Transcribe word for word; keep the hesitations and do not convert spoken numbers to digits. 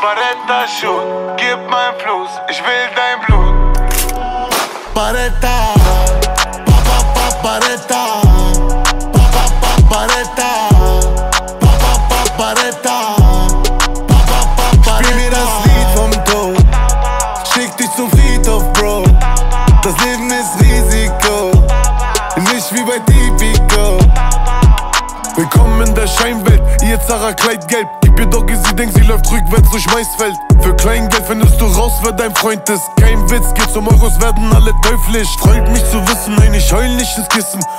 Baretta shoot, gib mein Fluss, ich will dein Blut. Baretta, pa pa pa Baretta, pa pa pa Baretta, pa pa pa Baretta, pa pa pa Baretta. Spiel mir das Lied vom Tod, schick dich zum Friedhof, Bro. Das Leben ist Risiko, nicht wie bei Tipico. Willkommen in der Scheinwelt, ihr Zara Kleid gelb. Gib ihr Doggy, sie denkt, sie läuft rückwärts durch Maisfeld. Für Kleingeld findest du raus, wer dein Freund ist. Kein Witz, geht's um Euros, werden alle teuflisch. Freut mich zu wissen, nein, ich heul nicht ins Kissen.